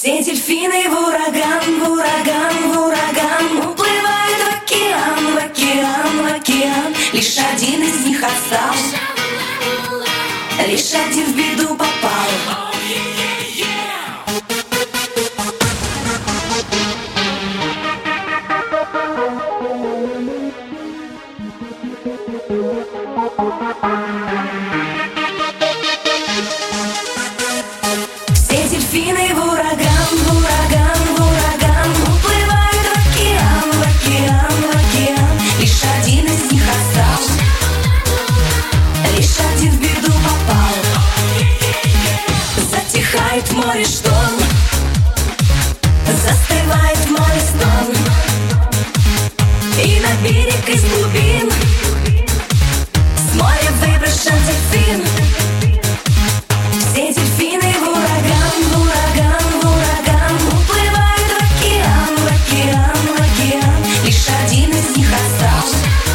Все дельфины в ураган, в ураган, в ураган уплывают в океан, в океан, в океан. Лишь один из них остался, лишь один в беду попал. Все дельфины в ураган, в ураган, в ураган уплывают в океан, в океан, в океан. Лишь один из них остался, лишь один в беду попал. Затихает в море шторм, застывает в море стон, и на берег из глубин с моря выброшен дельфин. Все дельфины в ураган, в ураган, в ураган уплывают в океан, в океан, в океан. Лишь один из них остался,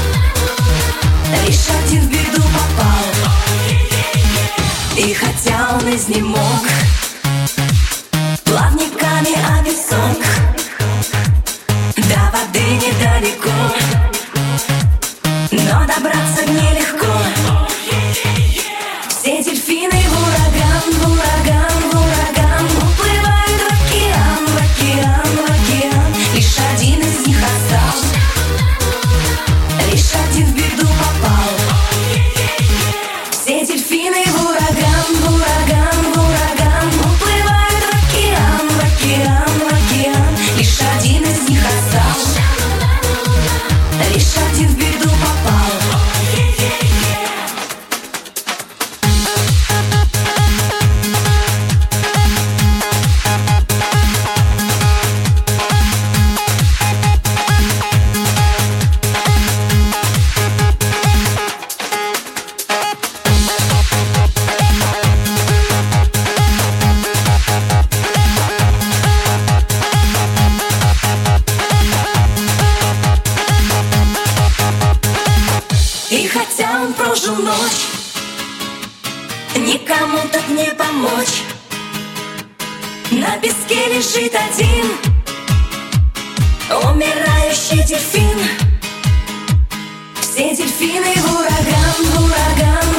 лишь один в беду попал. И хотя он изнемог, плавниками обесок, до воды недалеко, но добраться нелегко. Все дельфины в ураган, в ураган, в ураган уплывают в океан, в океан, в океан. Лишь один из них остался, лишь один в беду попал. Все дельфины в ураган, в ураган, в ураган уплывают в океан, в океан, в океан. Лишь один из них остался, лишь один в беду попал. И хотя он прожил ночь, никому так не помочь. На песке лежит один умирающий дельфин. Все дельфины в ураган, в ураган,